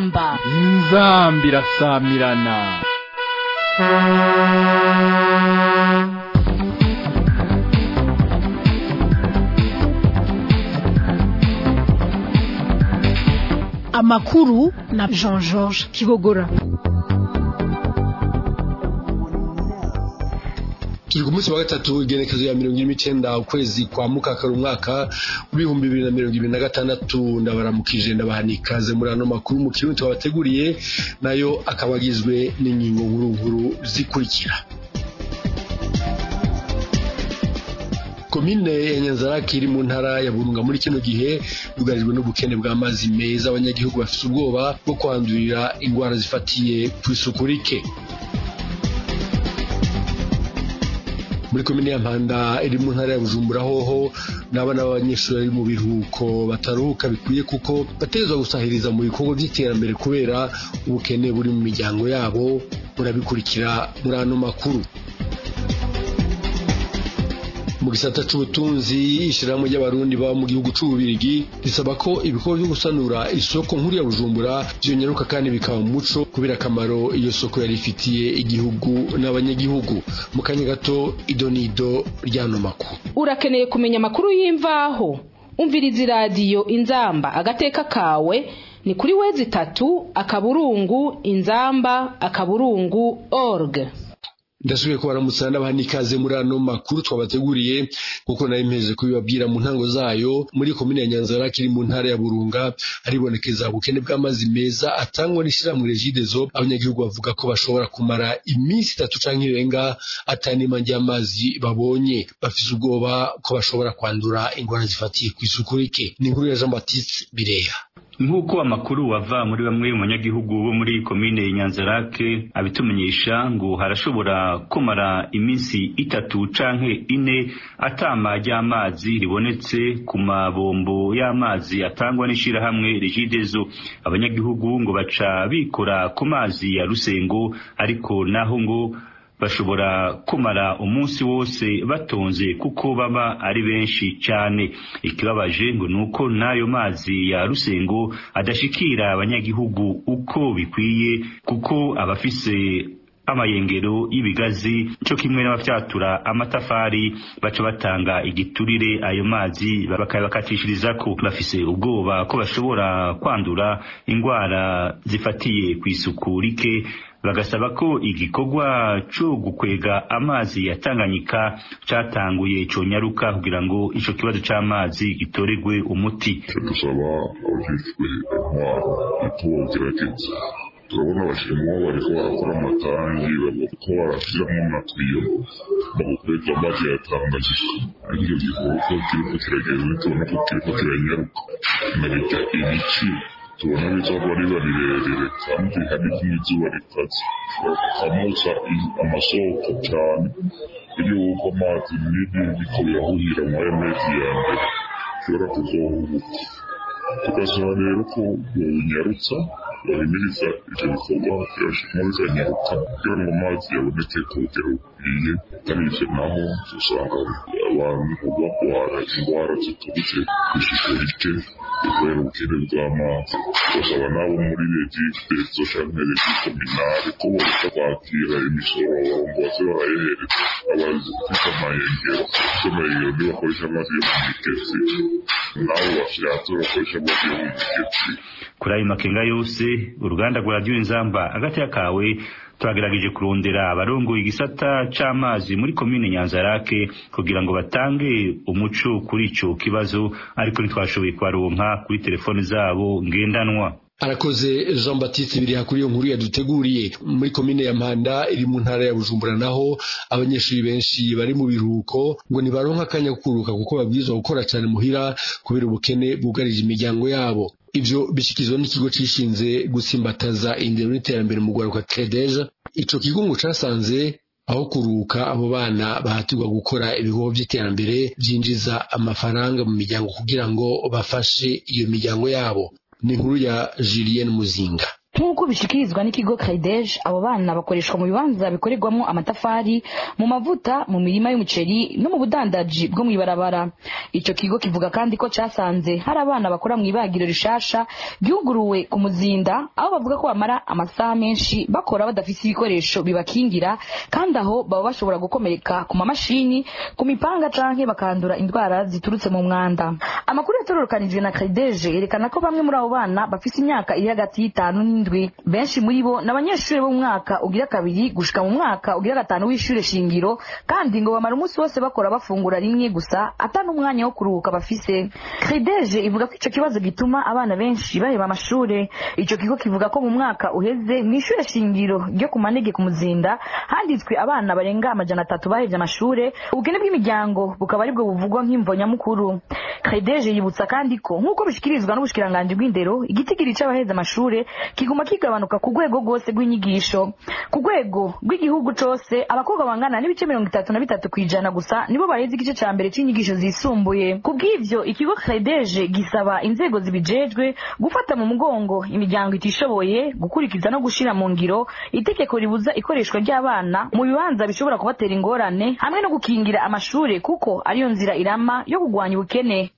inzamba irasamirana. Amakuru na Jean-Georges Kibogora. Turi ku munsi wa gatatu igenekezo ya 29 ukwezi kwa mukakara umwaka w'ibihumbi 2026. Ndabaramukije ndabahanikaze muri ano makuru mu kirundi twabateguriye, nayo akabagizwe n'ingingo nkuru zikurikira. Komine ya Nyanzarake iri mu ntara ya Burunga muri kino gihe yugarijwe n'ubukene bw'amazi meza. Abanyagihugu bafite ubwoba bwo kwandurira ingwara zifatiye ku isuku rike. Muri komine ya Mpanda iri mu ntara ya Bujumbura hoho n'abana b'abanyeshuri bari mu biruhuko bataruhuka bikwiye kuko bategerezwa gusahiriza mu bikorwa by'iterambere kubera ubukene buri mu miryango yabo. Murabikurikira muri ano makuru. Mu gisata c'ubutunzi, ishirahamwe ry'abarundi baba mu gihugu c'Ububirigi risaba ko ibikorwa byo gusanura isoko nkuru ya Bujumbura byonyaruka kandi bikaba mu muco kubera akamaro iyo soko yari ifitiye igihugu n'abanyagihugu. Mu kanya gato idonido ry'ano makuru. Urakeneye kumenya amakuru y'imvaho? Umviriza iradiyo Inzamba agateka kawe ni kuri wezi3:inzamba.org. Ndasubiye ko baramutsa n'abahanikaze muri ano makuru twabateguriye kuko nari mpeje kubibabwira mu ntango zayo. Muri komine ya Nyanzarake iri mu ntara ya Burunga haribonekeza ubukene bw'amazi meza atangwa n'ishirahamwe Regideso. Abanyagihugu bavuga ko bashobora kumara iminsi 3 canke irenga atanima ry'amazi babonye. Bafise ubwoba ko bashobora kwandura ingwara zifatiye ku isuku rike. Ni inkuru ya Jean Baptiste Bireya. Nk'uko amakuru wava muri bamwe mu banyagihugu bo muri komine Nyanzarake abitumenyesha ngo harashobora kumara iminsi 3 canke 4 atama ry'amazi ribonetse ku mabombo y'amazi atangwa n'ishirahamwe Regideso. Abanyagihugu ngo baca bikora ku mazi ya Rusengo, ariko naho ngo bashobora kumara umunsi wose batonze kuko baba ari benshi cyane. Ikibabaje ngo nuko nayo mazi ya Rusengo adashikira abanyagihugu uko bikwiye, kuko abafise amayengero y'ibigazi cyo kimwe n'abafyatura amatafari baca batanga igiturire ayo mazi bakabakatishiriza ko. Bafise ubwoba ko bashobora kwandura ingwara zifatiye ku isuku rike. Bagasaba ko igikorwa cyo gukwega amazi ya Tanganyika cyatanguye conyaruka kugira ngo ico kibazo c'amazi gitoregwe umuti. Dusaba abajejwe intwaro itogerageza. Turabona abashinwa bariko barakora amatangi bariko barashiramo amatiyo bagukwega amazi ya Tanganyika. Ariko igikorwa kiriko kiragenda tubona ko kiriko kiranyaruka. Nabijya ibiki tubona bizaba ari barirerere kandi hari n'izuba rikaze bakamuza amasoko cyane. Iyo uko amazi nibi biko birahurira mu mezi ya mbere shobora kuzohubuka. Tugasaba rero ko bonyarutsa bahimiriza ivyo bikorwa birashimwa bizanyaruka kugira ngo amazi yaboneke ku rugero rukwiye. Kandi naho usanga abantu bagwara ingwara ziturutse kw'isuku rike kubera ubukene bw'amazi. Basaba nabo muri Regideso canke Regicominale ko boza kwakira imisoro ngo baze barayihereza abafite amayengero. Amayengero niyo bakoresha amazi yo mu migezi, nabo bafyatura bakoresha amazi yo mu migezi. Kuri ayo makenga yose uruganda rwa Radio Inzamba agateka kawe twagerageje kurondera abarongoye igisata c'amazi muri komine Nyanzarake kugira ngo batange umuco kuri ico kibazo, ariko ntitwashoboye kubaronka kuri telefone zabo ngendanwa. Arakoze Jean Baptiste Bireya kuri iyo nkuru yaduteguriye. Muri komine ya Mpanda iri mu ntara ya Bujumbura naho abanyeshuri benshi bari mu biruhuko ngo nibaronka akanya kuruhuka kuko babwirizwa gukora cyane muhira kubera ubukene bwugarije imiryango yabo. Ivyo bishikizwa n'ikigo cishinze gusimbataza indero n'iterambere mu Rwanda CREDEJ. Ico kigo ngo casanze aho kuruhuka abo bana bahatirwa gukora ibikorwa by'iterambere byinjiza amafaranga mu miryango kugira ngo bafashe iyo miryango yabo. Ni inkuru ya Julien Muzinga. Nk'uko bishikirizwa n'ikigo CREDEJ, abo bana bakoreshwa mu bibanza bikorerwamo amatafari, mu mavuta, mu mirima y'umuceri no mu budandaji bwo mwibarabara. ico kigo kivuga kandi ko casanze hari abana bakora mu ibagiro rishasha ryuguruwe ku Muzinda aho bavuga ko bamara amasaha menshi bakora badafise ibikoresho bibakingira kandi aho baba bashobora gukomereka ku mamashini ku mipanga canke bakandura indwara ziturutse mu mwanda. Amakuru yatororokanijwe na Credeje yerekana ko bamwe muri abo bana bafise imyaka iri hagati y'itanu n'indwi, benshi muri bo n'abanyeshuri bo mu mwaka ugira kabiri gushika mu mwaka ugira gatanu w'ishure shingiro, kandi ngo bamara umunsi wose bakora bafungura rimwe gusa atanu umwanya wo kuruhuka bafise. Credeje ivuga ko ico kibazo gituma abana benshi baheba amashure. Ico kigo kivuga ko mu mwaka uheze mw'ishure shingiro ryo ku Manege ku Muzinda handitswe abana barenga 300 bahevye amashure, ubukene bw'imiryango bukaba aribwo buvugwa nk'imvo nyamukuru. Credeje yibutsa kandi ko nk'uko bishikirizwa n'ubushikiranganje bw'indero, igitigiri c'abaheza amashure kiguma kigabanuka ku rwego rwose rw'inyigisho. Ku rwego rw'igihugu cose abakobwa bangana n'ibice 33% gusa nibo baheza igice ca mbere c'inyigisho zisumbuye. Kubw'ivyo ikigo Credeje gisaba inzego zibijejwe gufata mu mugongo imiryango itishoboye, gukurikiza no gushira mu ngiro itegeko ribuza ikoreshwa ry'abana mu bibanza bishobora kubatera ingorane, hamwe no gukingira amashure kuko ariyo nzira irama yo kugwanya ubukene.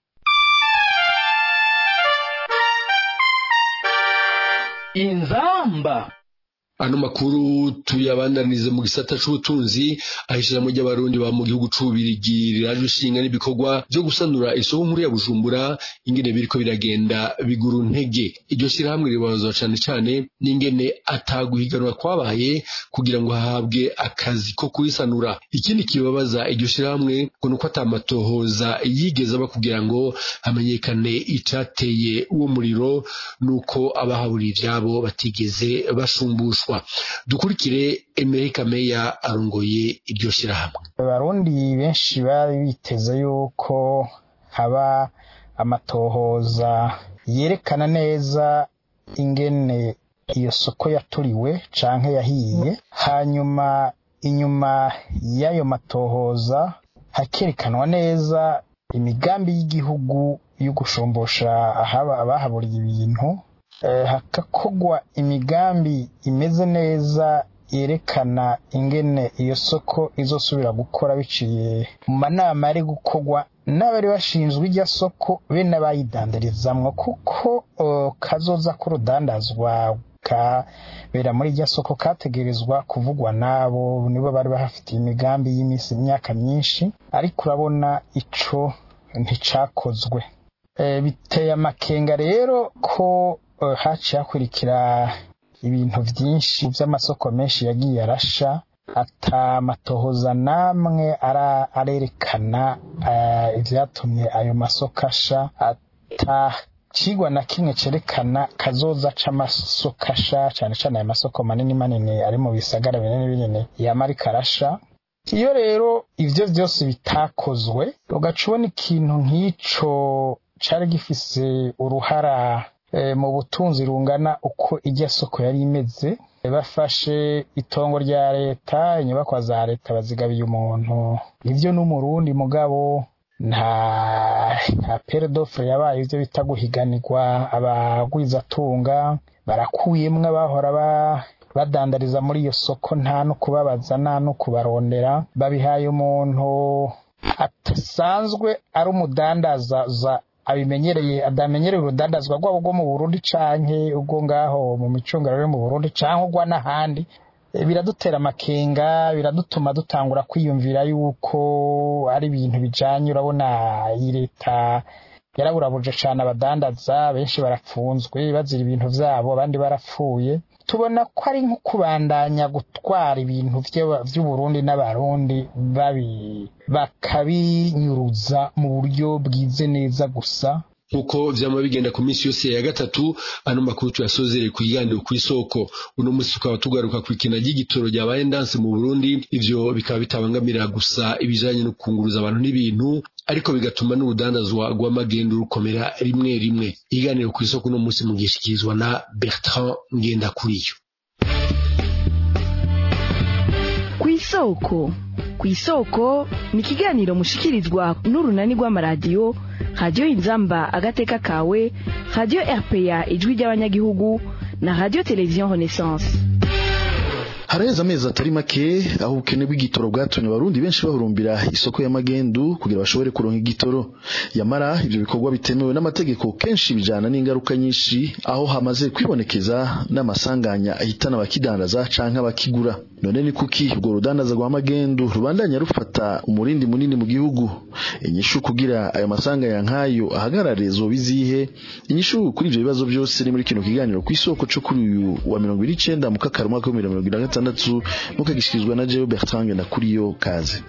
Inzamba. Ano makuru tuyabandanize mu gisata c'ubutunzi, ahishiramo ry'abarundi ba mu gihugu c'Ububirigi riraje ushinga n'ibikorwa byo gusanura isoko nkuru ya Bujumbura, ingene biriko biragenda biguru ntege. Iryo shirahamwe ribazwa cane n'ingene ataguhiganwa kwabaye kugira ngo hahabwe akazi ko kurisanura. Ikindi kibabaza iryo shirahamwe ngo nuko atamatohoza yigeze aba kugira ngo hamenyekane icateye uwo muriro, nuko abahaburiye ivyabo batigeze bashumbushwa. Dukurikire Amerika Meya arongoye iryo shirahamwe. Abarundi benshi bari biteze yuko haba amatohoza yerekana neza ingene iyo soko yaturiwe canke yahiye, hanyuma inyuma y'ayo matohoza hakerekanwa neza imigambi y'igihugu yo gushombosha abahaburiye ibintu, hakakogwa imigambi imeze neza yerekana ingene iyo soko izosubira gukora biciye mu manama ari gukogwa n'abari bashinzwe irya soko be n'abayidandarizamwo, kuko kazoza k'urudandazwa kabera muri irya soko kategerezwa kuvugwa nabo nibo bari bahafitiye imigambi y'imyaka myinshi, ariko urabona ico nticakozwe. Biteye amakenga rero ko haciye hakurikira ibintu vyinshi vy'amasoko menshi yagiye arasha, atamatohoza namwe arerekana ivyatumye ayo masoko asha, atacigwa na kimwe cerekana kazoza c'amasoko asha, cane cane ayo masoko manini ari mu bisagara binini yamarika arasha. Iyo rero ivyo vyose bitakozwe, ugacubona ikintu nk'ico cari gifise uruhara mu butunzi rungana uko irya soko yari imeze. Bafashe itongo rya leta, inyubakwa za leta bazigabiye umuntu, ivyo n'umurundi mugabo nta pere d'offre yabaye, ivyo bita guhiganirwa abagwizatunga barakuyemwe bahora badandariza muri iyo soko, nta no kubabaza nta no kubarondera, babihaye umuntu atasanzwe ari umudandaza abimenyereye, adamenyereye urudandazwa rwabo rwo mu Burundi canke ubwo ngaho mu micungararo yo mu Burundi canke ugwa n'ahandi. Biradutera amakenga, biradutuma dutangura kwiyumvira yuko ari ibintu bijanye, urabona iyi leta yaraburabuje cane abadandaza, benshi barapfunzwe bazira ibintu vyabo, abandi barapfuye. Tubona ko ari nko kubandanya gutwara ibintu vy'Uburundi n'abarundi bakabinyuruza mu buryo bwize neza gusa. Nkuko vyama bigenda ku minsi yose ya gatatu, ano makuru tuyasozereye kuyiganiro kw'isoko. Uno musi tukaba tugaruka kw'ikina ry'igitoro ryabaye ndanse mu Burundi, ivyo bikaba bitabangamira gusa ibijanye no kunguruza abantu n'ibintu, ariko bigatuma n'ubudandazwa rw'amagendo rukomera rimwe rimwe. Iganiro kw'isoko uno musi mugishikirizwa na Bertrand Ngendakuriyo. Kw'isoko ni ikiganiro mushikirizwa n'urunani rw'amaradiyo, Radio Inzamba agateka kawe, Radio RPA ijwi ry'abanyagihugu na Radio Television Renaissance. haraheze amezi atari make aho ubukene bw'igitoro bwatumye abarundi benshi bahurumbira isoko ya magendu kugira bashobore kuronka igitoro. Yamara ivyo bikorwa bitemewe n'amategeko kenshi bijana n'ingaruka nyinshi aho hamaze kwibonekeza n'amasanganya ahitana abakidandaza canke abakigura. None ni kuki ubwo rudandaza rwa magendu rubandanya rufata umurindi munini mu gihugu? Inyishu kugira ayo masanganya nkayo ahagarare zobizihe? Inyishu kuri ivyo bibazo byose ni muri kino kiganiro kw'isoko cyo kuri uyu wa 29 mu kakaro mwaka wa 2026 mukagishikirizwa na Jewe Bertrand na kuriyo kaze.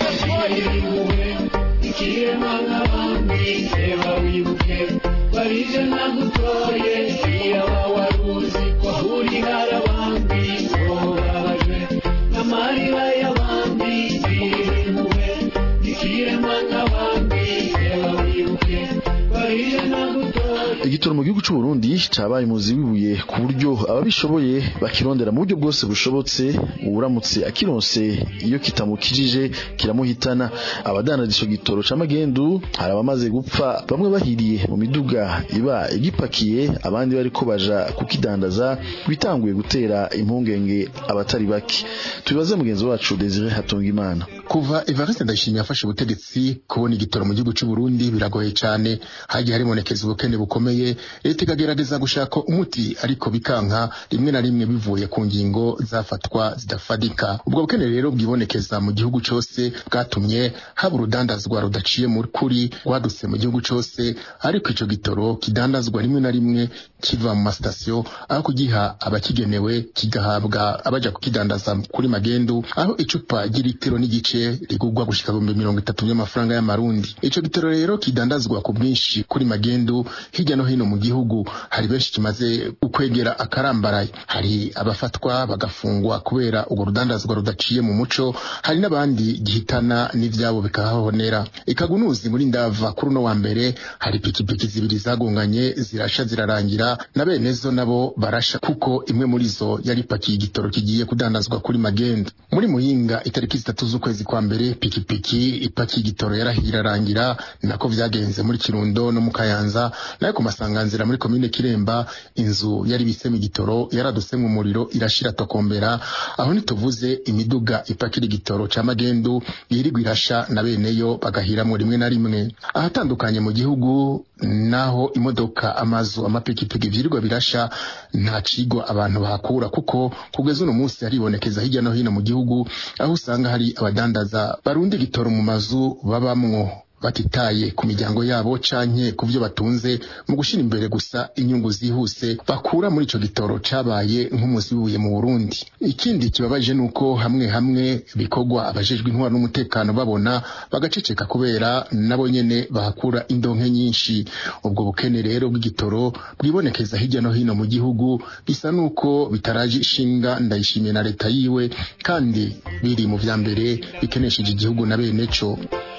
Igitoro mu gihugu cy'u Burundi cabaye muzi wibuye ku buryo ababishoboye bakirondera mu buryo bwose bushobotse, uramutse akironse iyo kitamukijije kiramuhitana. Abadandaza ico gitoro ca magendu hari abamaze gupfa, bamwe bahiriye mu miduga iba igipakiye, abandi bariko baja kukidandaza, bitanguye gutera impungenge abatari bake. Tubibaze mugenzi wacu Desire Hatungimana. Kuva Evariste Ndayishimiye afashe ubutegetsi, kubona igitoro mu gihugu cy'u Burundi biragoye cyane. Hagiye haribonekeza ubukene bukomeye, leta ikagerageza gushaka umuti ariko bikanka, rimwe na rimwe bivuye ku ngingo zafatwa zidafadika. Ubwo bukene rero bwibonekeza mu gihugu cyose bwatumye haba urudandazwa rudaciye muri kuri rwadutse mu gihugu cyose, ariko ico gitoro kidandazwa rimwe na rimwe kiva mu masitasiyo aho kugiha abakigenewe kigahabwa abaja kukidandaza kuri magendu, aho icupa ry'ilitiro n'igice rigugwa gushika 30 by'amafaranga y'amarundi. Ico gitoro rero kidandazwa ku bwinshi kuri magendu hirya no hino mu gihugu. Hari benshi kimaze ukwegera akarambaraye, hari abafatwa bagafungwa kubera urwo rudandazwa rudaciye mu muco, hari n'abandi gihitana n'ivyabo bikahahonera. Ikagunuzi muri Ndava kuri no wa mbere hari pikipiki zibiri zagonganye zirasha zirarangira, na benezo nabo barasha kuko imwe muri zo yari pakiye igitoro kigiye kudandazwa kuri magendu. Muri Muhinga itariki 3 z'ukwezi kwa mbere pikipiki ipakiye igitoro yarahirarangira, nako vyagenze muri Kirundo no mu Kayanza, nayo ku masanganzira muri komine Kiremba inzu yari bisema igitoro yaraduse mu muriro irashira tokombera. Aho nituvuze imiduga ipakira igitoro ca magendu yirigwa irasha na beneyo bagahiramo rimwe na rimwe. Ahatandukanye mu gihugu naho imodoka, amazu, amapikipiki vyirigwa birasha, nta cigo abantu bahakura kuko kugeza uno munsi haribonekeza hirya no hino mu gihugu aho usanga hari abadandaza barundi igitoro mu mazu babamwo batitaye ku miryango yabo canke ku byo batunze, mu gushira imbere gusa inyungu zihuse bakura muri ico gitoro cabaye nk'umuzibuye mu Burundi. Ikindi kibabaje nuko hamwe hamwe bikogwa abajejwe intwaro n'umutekano babona bagaceceka kubera nabo nyene bahakura indonke nyinshi. Ubwo bukene rero bw'igitoro bwibonekeza hirya no hino mu gihugu, bisa nuko bitaraje ishinga Ndayishimiye na leta yiwe, kandi biri mu vya mbere bikenesheje igihugu na bene co.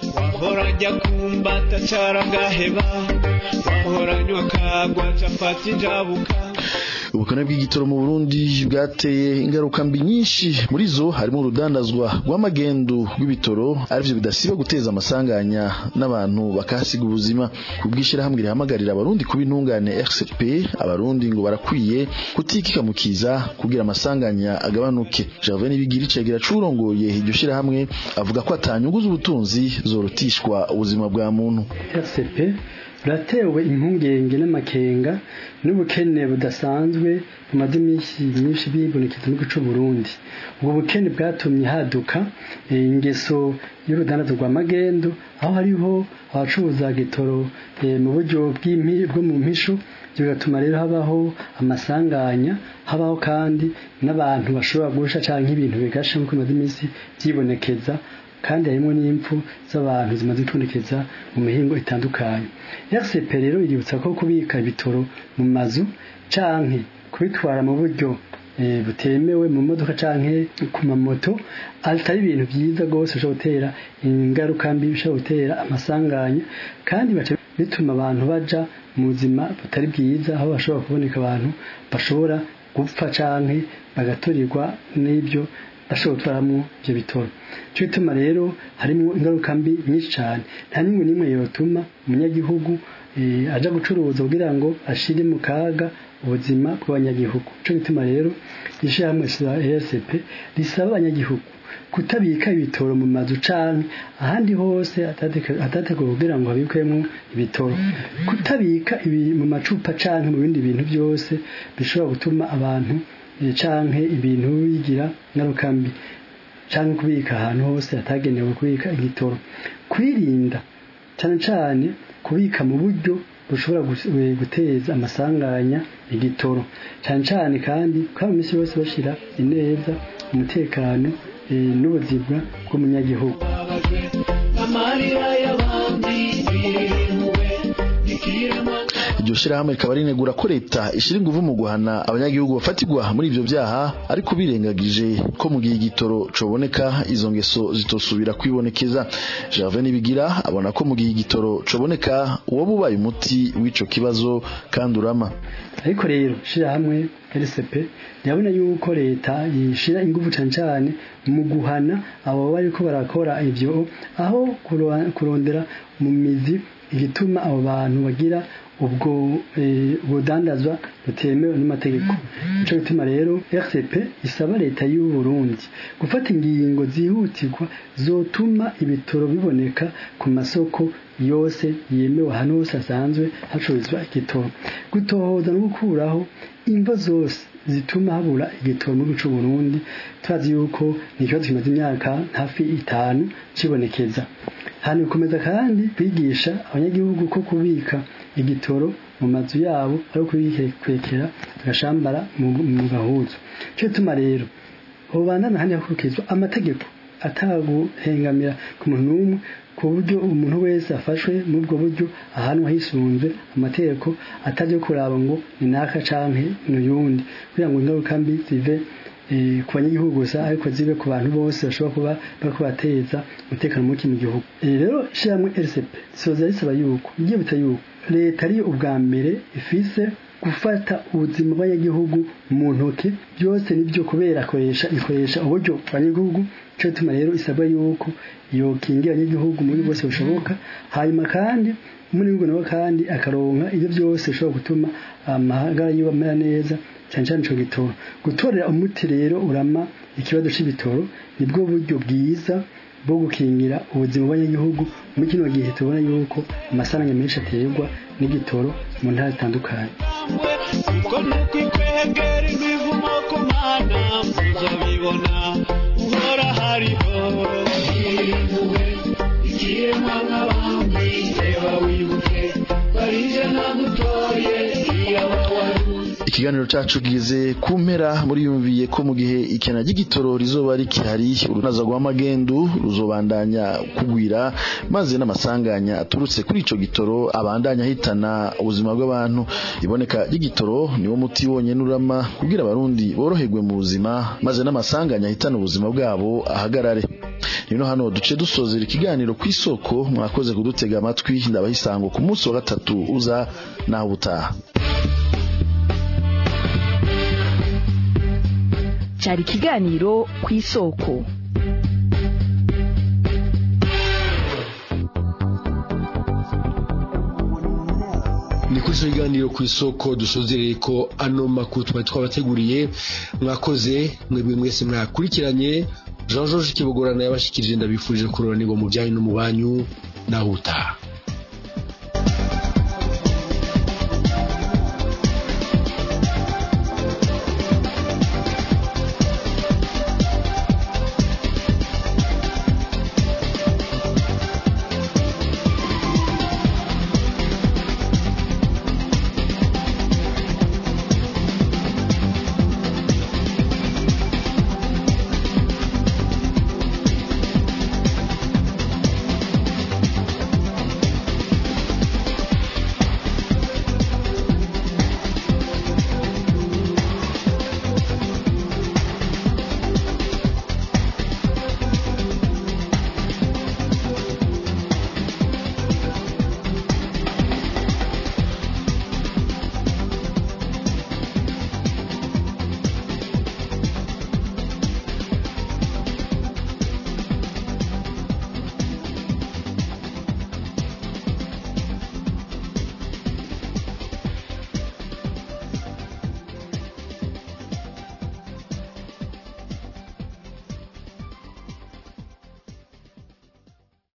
Kumbata charangaheba wahoranywa kagwa chafati njabuka. Ubukene bw'igitoro mu Burundi bwateye ingaruka mbi nyinshi, muri zo harimo urudandazwa rw'amagendu rw'ibitoro, arivyo bidasiba guteza amasanganya n'abantu bakahasiga ubuzima. Kubwishira hamwe rihamagarira abarundi kuba intungane RCP, abarundi ngo barakwiye kutikikamukiza kugira amasanganya agabanuke. Javeni bigira icegera curongoye iryo shira hamwe avuga ko atanyungu z'ubutunzi zorotishwa ubuzima bwa muntu. RCP ratewe impungenge n'amakenga n'ubukene budasanzwe bumaze iminsi myinshi bibonekeza mu gihugu cy'u Burundi. Ubwo bukene bwatumye haduka ingeso y'urudandazwa rwa magendu, aho hariho abacuruza gitoro mu buryo bwo mu mpisho, bigatuma rero habaho amasanganya, habaho kandi n'abantu bashobora gusha canke ibintu bigasha nk'uko bimaze iminsi byibonekeza, kandi harimo n'impfu z'abantu zimaze kubonekeza mu mihingo itandukanye. RCP rero iributsa ko kubika ibitoro mu mazu canke kubitwara mu buryo butemewe mu modoka canke ku mamoto atari ibintu byiza gose, bishobora gutera ingaruka mbi, bishobora gutera amasanganya, kandi bituma abantu baja mu buzima butari bwiza, aho bashobora kuboneka abantu bashobora gupfa canke bagaturirwa n'ibyo bashobora gutwaramo ibyo bitoro. Cyo bituma rero harimo ingaruka mbi nyinshi cyane. Nta n'imwe yotuma umunyagihugu aja gucuruza kugira ngo ashire mu kaga ubuzima bw'abanyagihugu. Cyo gituma rero ishyirahamwe RCP risaba abanyagihugu kutabika ibitoro mu mazu canke ahandi hose atateguwe kugira ngo habikwemo ibitoro, kutabika ibi mu macupa canke mu bindi bintu byose bishobora gutuma abantu canke ibintu bigira ngarukambi, canke kubika ahantu hose hatagenewe kubika igitoro, kwirinda cyane cyane kubika mu buryo bushobora guteza amasanganya igitoro, cyane cyane kandi kandi imisi yose bashira ineza umutekano n'ubuzima bw'umunyagihugu. Iryo shirahamwe rikaba rinegura ko leta ishira inguvu mu guhana abanyagihugu bafatirwa muri ivyo vyaha, ariko birengagije ko mu gihe igitoro coboneka izo ngeso zitosubira kwibonekeza. Gervais Nibigira abona ko mu gihe igitoro coboneka uwo bubaye umuti w'ico kibazo kandi urama. Ariko rero shirahamwe RCP yabona yuko leta yishira inguvu cyane mu guhana abo bariko barakora ivyo, aho kurondera mu mizi igituma abo bantu bagira ubwo budandazwa butemewe n'amategeko. Ico gituma rero RCP isaba leta y'u Burundi gufata ingingo zihutirwa zotuma ibitoro biboneka ku masoko yose yemewe ahantu hose hasanzwe hacururizwa igitoro, gutohoza no gukuraho imvo zose zituma habura igitoro mu gihugu cy'u Burundi. Twazi yuko ni ikibazo kimaze imyaka hafi 5 kibonekeza. Hano gukomeza kandi kwigisha abanyagihugu ko kubika igitoro mu mazu yabo ari kwekera agashambara mu gahuzo. Cyo tuma rero ubandana handi hakurikizwa amategeko ataguhengamira ku muntu n'umwe, ku buryo umuntu wese afashwe mu bwo buryo ahantu hisunzwe amategeko ataje kuraba ngo ni naka canke n'uyundi, kugira ngo ingaruka mbi zive ku banyagihugu gusa ariko zibe ku bantu bose bashobora kuba bakubateza umutekano muke mu gihugu. Rero shirahamwe RCP soza risaba yuko igiye bita yuko leta ari ubwa mbere ifise gufata ubuzima bw'abanyagihugu mu ntoke, byose nibyo kubera ikoresha uburyo bw'abanyagihugu. Cyo tuma rero isabwa yuko yokingira abanyagihugu muri bose bushoboka, hanyuma kandi muri ngo nawe kandi akaronka ibyo byose bishobora gutuma amahagara yibamera neza, cyane cyane ico gitoro. Gutorera umuti rero urama ikibazo c'ibitoro nibwo buryo bwiza bwo gukingira ubuzima bw'abanyagihugu muri kino gihe tubona yuko amasanganya menshi aterwa n'igitoro mu ntara zitandukanye. Uko nukwegera imivumo ku mana muzabibona uhora hariho ikiremwa nk'abandi reba wibuke barije nagutoye Ikiganiro cacu gize kumpera muri yumviye ko mu gihe ikena ry'igitoro rizoba rikihari, urunaza rwa magendu ruzobandanya kugwira, maze n'amasanganya aturutse kuri ico gitoro abandanya hitana ubuzima bw'abantu. Iboneka ry'igitoro niwo muti wonyene urama kugira abarundi boroherwe mu buzima, maze n'amasanganya hitana ubuzima bwabo ahagarare. Nino hano duce dusozera ikiganiro kw'isoko. Mwakoze kudutega amatwi, ndabahisango ku munsi wa 3 uza naho butaha. Cyari ikiganiro kw'isoko. Ni kuri ico kiganiro kw'isoko dusozereye ko ano makuru twabateguriye. Mwakoze mwebwe mwese mwakurikiranye. Jean Georges Kibogorana yabashikirije, ndabifurije kuroranirwa mu byanyu no mu banyu naho utaha.